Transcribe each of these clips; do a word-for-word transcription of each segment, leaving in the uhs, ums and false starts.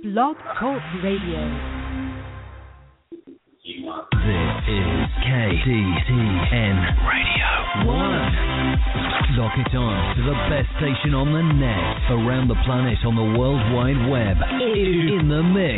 Blog Talk Radio. This is K D T N Radio one. Lock it on to the best station on the net, around the planet, on the World Wide Web. In the mix.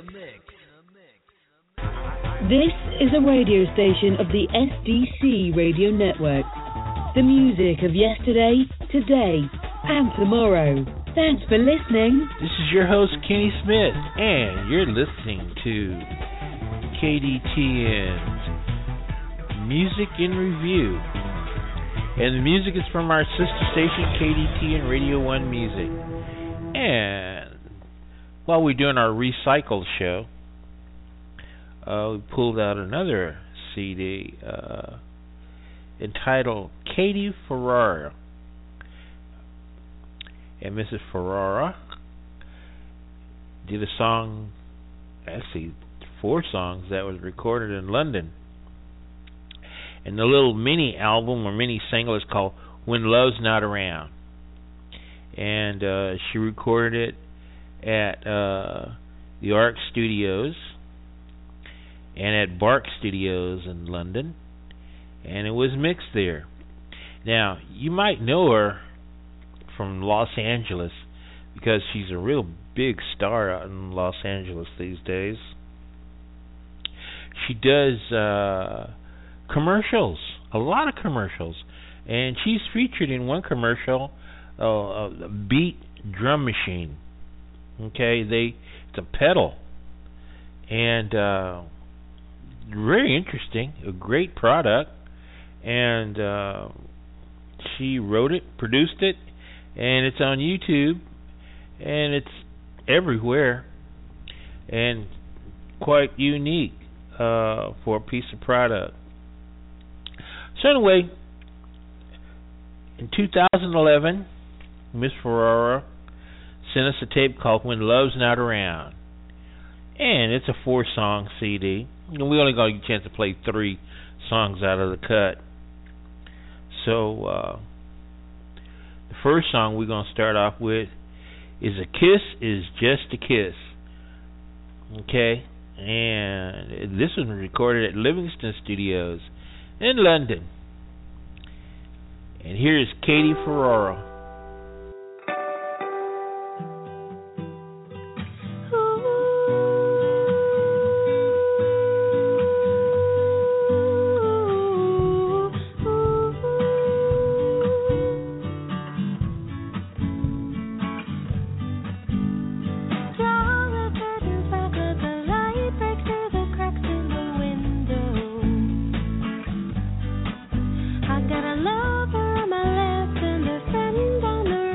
This is a radio station of the S D C Radio Network. The music of yesterday, today, and tomorrow. Thanks for listening. This is your host, Kenny Smith, and you're listening to K D T N's Music in Review. And the music is from our sister station, K D T N Radio one Music. And while we're doing our recycled show, uh, we pulled out another C D uh, entitled Katie Ferrara. And Missus Ferrara did a song, actually four songs, that was recorded in London. And the little mini album or mini single is called When Love's Not Around. And uh, she recorded it at uh, the Arc Studios and at Bark Studios in London. And it was mixed there. Now, you might know her from Los Angeles, because she's a real big star out in Los Angeles these days. She does uh, commercials, a lot of commercials, and she's featured in one commercial, uh, a Beat drum machine. Okay, they it's a pedal, and uh, very interesting, a great product, and uh, she wrote it, produced it. And it's on YouTube, and it's everywhere, and quite unique uh, for a piece of product. So anyway, in two thousand eleven, Miss Ferrara sent us a tape called When Love's Not Around. And it's a four-song C D. And we only got a chance to play three songs out of the cut. So, uh... the first song we're going to start off with is A Kiss Is Just a Kiss. Okay? And this was recorded at Livingston Studios in London. And here is Katie Ferrara. Got a lover on my left and a friend on the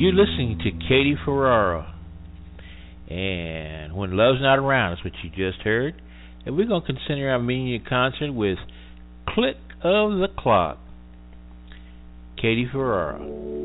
You're listening to Katie Ferrara. And When Love's Not Around is what you just heard. And we're going to continue our mini concert with Click of the Clock. Katie Ferrara.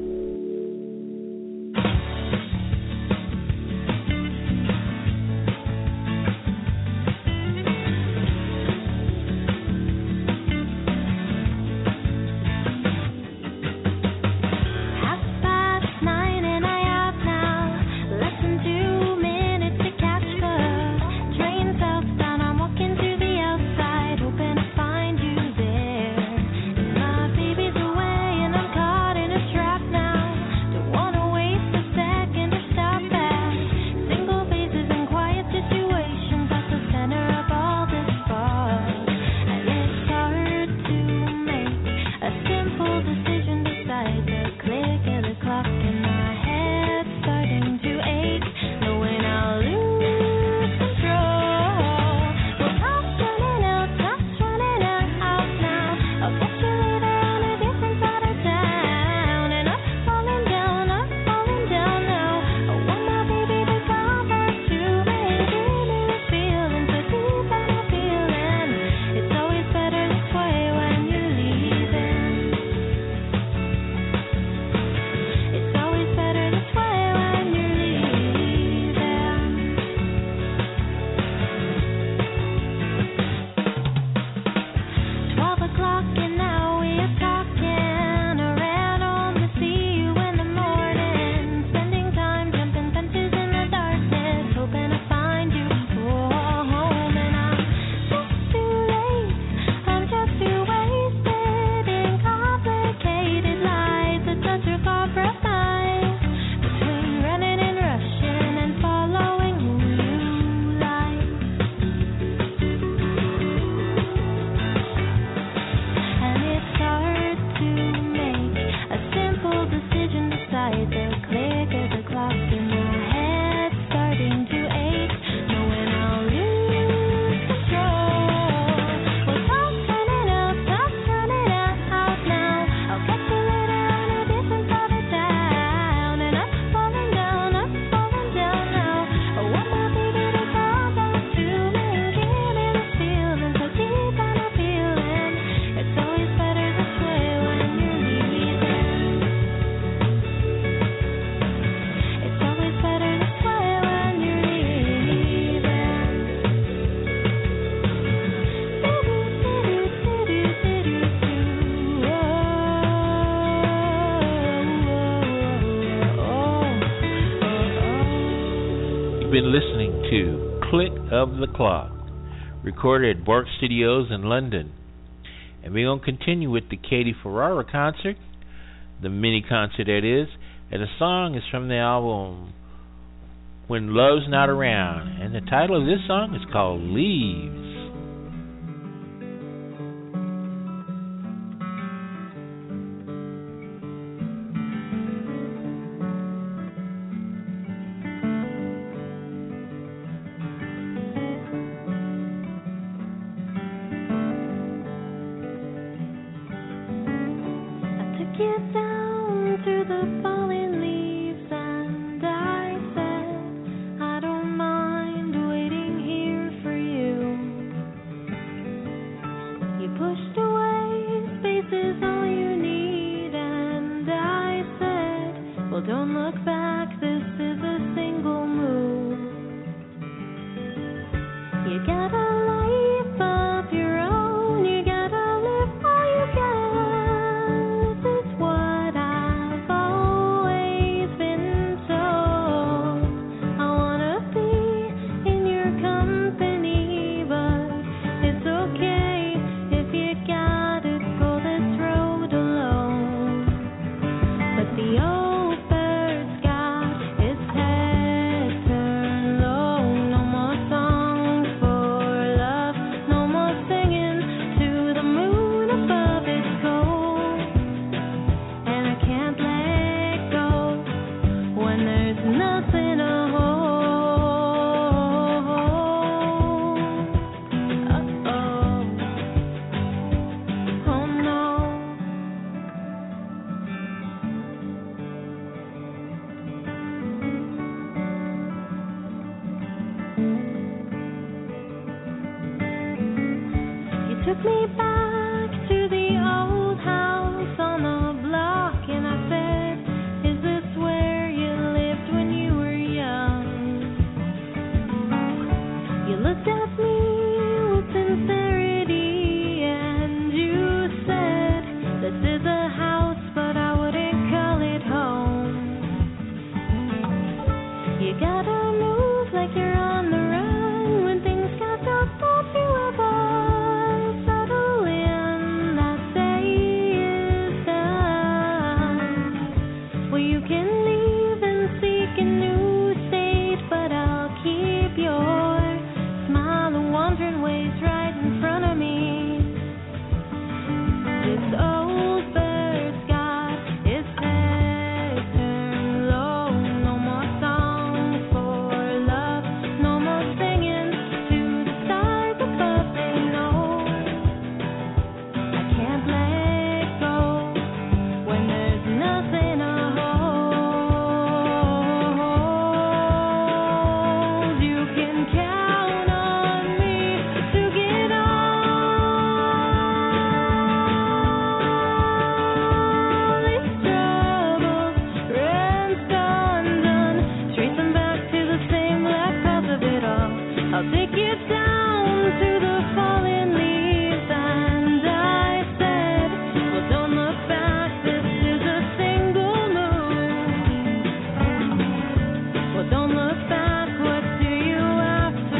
Been listening to Click of the Clock, recorded at Bork Studios in London. And we're going to continue with the Katie Ferrara concert, the mini concert that is, and the song is from the album When Love's Not Around, and the title of this song is called Leaves. I don't mind waiting here for you. took me back to the old house on the block, and I said, is this where you lived when you were young? You looked at me with sincerity, and you said, this is a house, but I wouldn't call it home. You gotta move like you're on the run when things got tough. Don't you ever settle in, that day is done. Well, you can leave and seek a new state, but I'll keep your smile and wandering ways right in front of me. This old bird's got its head turned low. No more songs for love, no more singing to the stars above. They know I can't let go when there's nothing to hold. You can count on me to get all these troubles rinsed undone. Trace them back to the same black cause of it all. I'll take you down to the fallen leaves, and I said, well, don't look back, this is a single move. Well, don't look back, what do you have to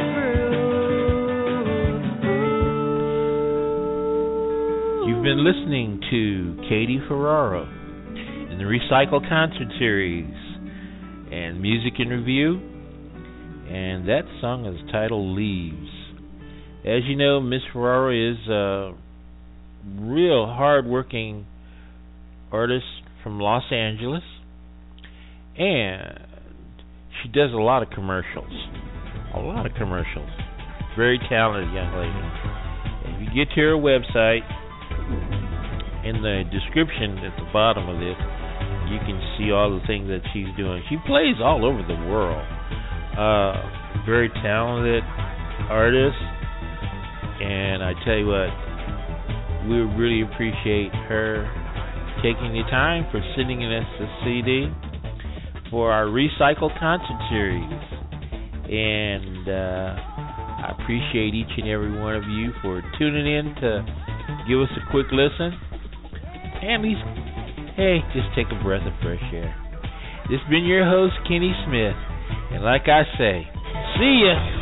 prove? You've been listening to Katie Ferraro in the Recycle Concert Series and Music in Review, and that song is titled Leaves. As you know, Miss Ferraro is a real hard-working artist from Los Angeles, and she does a lot of commercials. A lot of commercials. Very talented young lady. If you get to her website, in the description at the bottom of this, you can see all the things that she's doing. She plays all over the world. Uh, very talented artist, and I tell you what, we really appreciate her taking the time for sending us a C D for our Recycle Concert Series. And uh, I appreciate each and every one of you for tuning in to give us a quick listen. And at least, hey, just take a breath of fresh air. This has been your host, Kenny Smith. And like I say, see ya.